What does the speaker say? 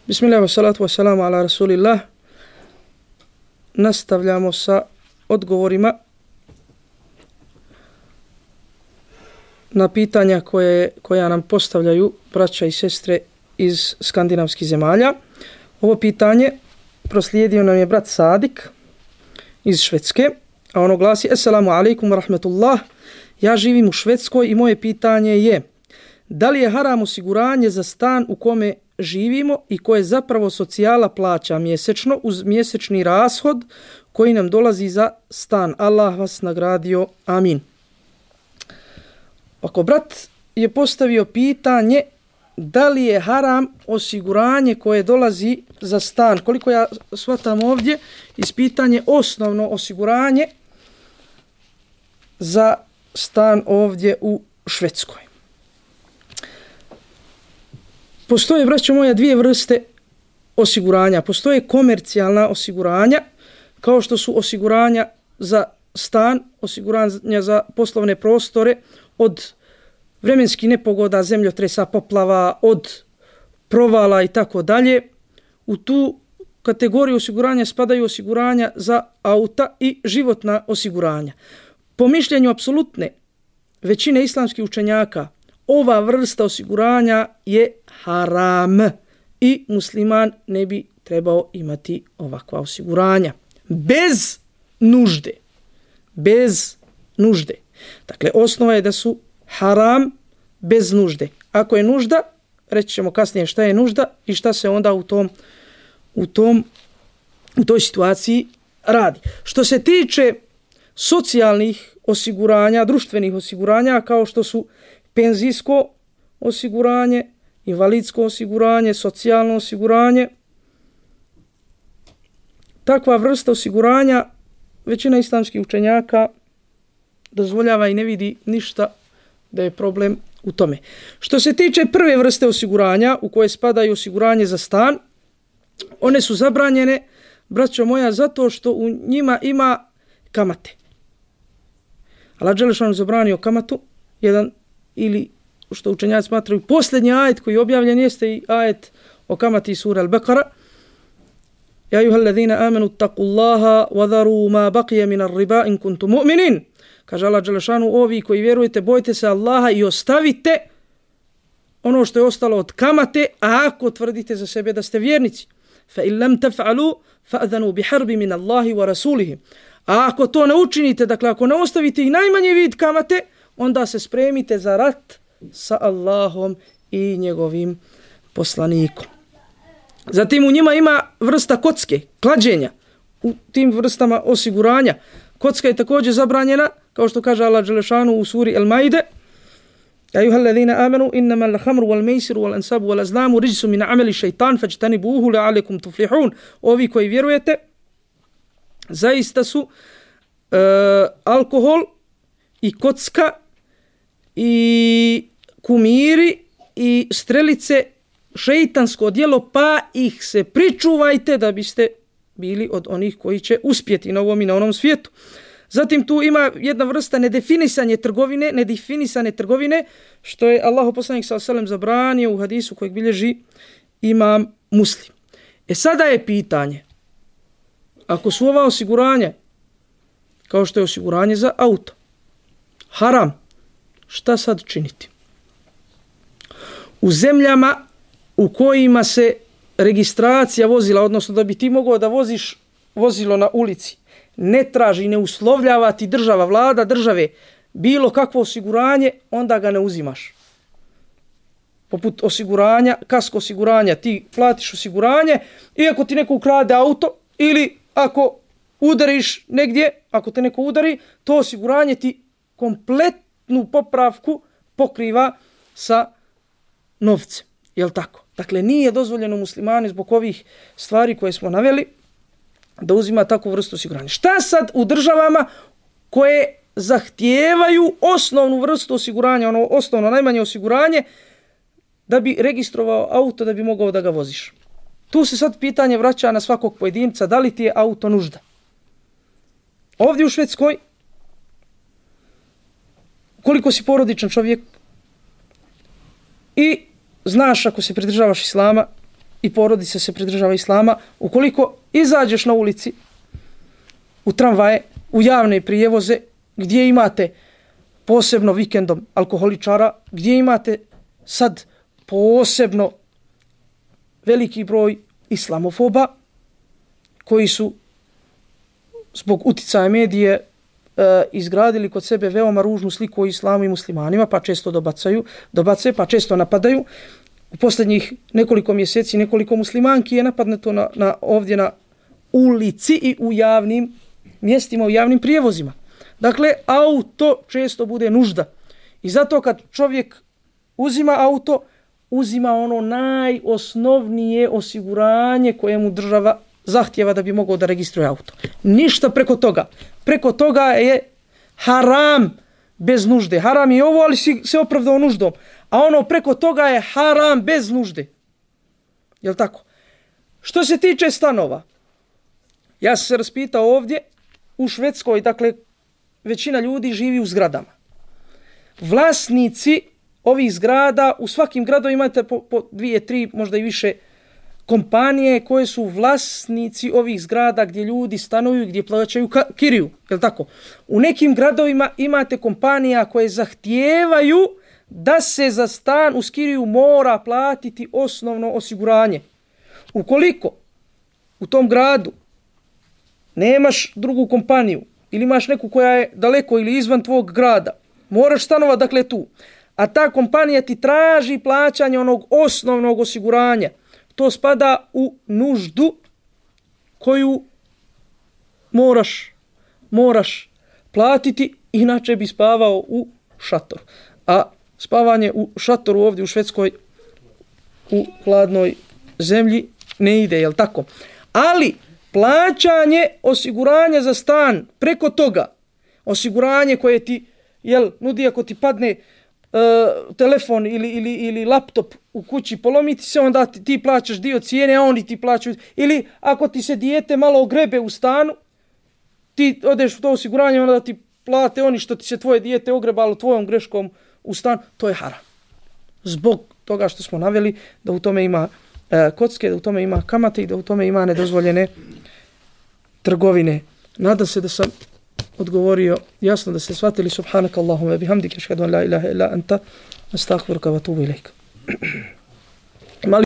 Bismillah, wassalatu wassalamu ala rasulillah. Nastavljamo sa odgovorima na pitanja koja nam postavljaju braća i sestre iz skandinavskih zemalja. Ovo pitanje proslijedio nam je brat Sadik iz Švedske, a ono glasi: Assalamu alaikum wa rahmatullah. Ja živim u Švedskoj i moje pitanje je: da li je haram osiguranje za stan u kome živimo i koje zapravo socijala plaća mjesečno uz mjesečni rashod koji nam dolazi za stan? Allah vas nagradio. Amin. Ako brat je postavio pitanje da li je haram osiguranje koje dolazi za stan, koliko ja shvatam ovdje iz pitanje osnovno osiguranje za stan ovdje u Švedskoj. Postoje, braćo moja, dvije vrste osiguranja. Postoje komercijalna osiguranja, kao što su osiguranja za stan, osiguranja za poslovne prostore od vremenskih nepogoda, zemljotresa, poplava, od provala i tako dalje. U tu kategoriju osiguranja spadaju osiguranja za auta i životna osiguranja. Po mišljenju apsolutne većine islamskih učenjaka, ova vrsta osiguranja je haram i musliman ne bi trebao imati ovakva osiguranja. Bez nužde. Bez nužde. Dakle, osnova je da su haram bez nužde. Ako je nužda, reći ćemo kasnije šta je nužda i šta se onda u toj situaciji radi. Što se tiče socijalnih osiguranja, društvenih osiguranja, kao što su penzijsko osiguranje, invalidsko osiguranje, socijalno osiguranje, takva vrsta osiguranja većina islamskih učenjaka dozvoljava i ne vidi ništa da je problem u tome. Što se tiče prve vrste osiguranja u koje spadaju osiguranje za stan, one su zabranjene, braćo moja, zato što u njima ima kamate. Allah dželešanu zabranio kamatu, jedan ili što učenjaci smatraju posljednji ajet koji je objavljen jeste i ajet o kamati sura Al-Baqara. Ja ayyuhallazina amanu taqullaha wa dharu ma baqiya min ar-riba in kuntum mu'minin. Kaže Allah dželešanu: ovi koji vjerujete, bojte se Allaha i ostavite ono što je ostalo od kamate, a ako tvrdite za sebe da ste vjernici. Fa in lam taf'alu fa'dhanu biharbin min Allahi wa rasulihi. A ako to ne učinite, dakle ako ne ostavite i najmanji vid kamate, onda se spremite za rat sa Allahom i njegovim poslanikom. Zatim u njima ima vrsta kocke, klađenja. U tim vrstama osiguranja kocka je također zabranjena, kao što kaže Allah dželešanu u suri Al-Maide: Ja ayyuhallazina amanu innama al-khamru wal-maisiru wal-ansabu wal-azlamu rijsun min amali shaytan fajtanibuhu la'allakum tuflihun. Ovi koji vjerujete, zaista su alkohol i kocka i kumiri i strelice šeitansko djelo, pa ih se pričuvajte da biste bili od onih koji će uspjeti na ovom i na onom svijetu. Zatim tu ima jedna vrsta nedefinisane trgovine, što je Allahu poslanik sallallahu alejhi ve sellem zabranio u hadisu kojeg bilježi Imam Muslim. Sada je pitanje, ako su ova osiguranja, kao što je osiguranje za auto, haram, šta sad činiti? U zemljama u kojima se registracija vozila, odnosno da bi ti mogao da voziš vozilo na ulici, ne traži, ne uslovljava ti država, vlada države, bilo kakvo osiguranje, onda ga ne uzimaš. Poput osiguranja, kasko osiguranja, ti platiš osiguranje, iako ti neko ukrade auto ili ako udariš negdje, ako te neko udari, to osiguranje ti kompletnu popravku pokriva sa novcem. Jel tako? Dakle, nije dozvoljeno muslimani zbog ovih stvari koje smo naveli da uzima takvu vrstu osiguranja. Šta sad u državama koje zahtijevaju osnovnu vrstu osiguranja, ono osnovno najmanje osiguranje, da bi registrovao auto, da bi mogao da ga voziš? Tu se sad pitanje vraća na svakog pojedinca, da li ti je auto nužda? Ovdje u Švedskoj, koliko si porodičan čovjek i znaš, ako se pridržavaš islama, i porodica se pridržava islama, ukoliko izađeš na ulici, u tramvaje, u javne prijevoze, gdje imate posebno vikendom alkoholičara, gdje imate sad posebno veliki broj islamofoba koji su zbog uticaja medije izgradili kod sebe veoma ružnu sliku o islamu i muslimanima, pa često dobace, pa često napadaju. U posljednjih nekoliko mjeseci nekoliko muslimanki je napadnuto ovdje na ulici i u javnim mjestima, u javnim prijevozima. Dakle, auto često bude nužda. I zato kad čovjek uzima auto, uzima ono najosnovnije osiguranje koje mu država zahtjeva da bi mogao da registruje auto. Ništa preko toga. Preko toga je haram bez nužde. Haram je ovo, ali se opravdao nuždom. A ono preko toga je haram bez nužde. Jel' tako? Što se tiče stanova, ja sam se raspitao ovdje, u Švedskoj, dakle, većina ljudi živi u zgradama. Vlasnici ovih zgrada, u svakim gradovima imate po 2, 3, možda i više kompanije koje su vlasnici ovih zgrada gdje ljudi stanuju, gdje plaćaju kiriju. Je li tako? U nekim gradovima imate kompanija koje zahtijevaju da se za stan uz kiriju mora platiti osnovno osiguranje. Ukoliko u tom gradu nemaš drugu kompaniju ili imaš neku koja je daleko ili izvan tvog grada, moraš stanovati dakle tu, a ta kompanija ti traži plaćanje onog osnovnog osiguranja, to spada u nuždu koju moraš platiti, inače bi spavao u šatoru. A spavanje u šatoru ovdje u Švedskoj u hladnoj zemlji ne ide, jel tako? Ali plaćanje osiguranja za stan preko toga, osiguranje koje ti nudi ako ti padne telefon ili laptop u kući, polomiti se, onda ti plaćaš dio cijene, a oni ti plaćaju. Ili ako ti se dijete malo ogrebe u stanu, ti odeš u to osiguranje, onda ti plate oni što ti se tvoje dijete ogrebalo tvojom greškom u stan. To je haram. Zbog toga što smo naveli da u tome ima kocke, da u tome ima kamate i da u tome ima nedozvoljene trgovine. Nadam se da sam odgovorio jasno, da ste shvatili. Subhanaka Allahumma bihamdika, ashhadu an la ilaha illa anta, astaghfiruka wa atubu ilaik.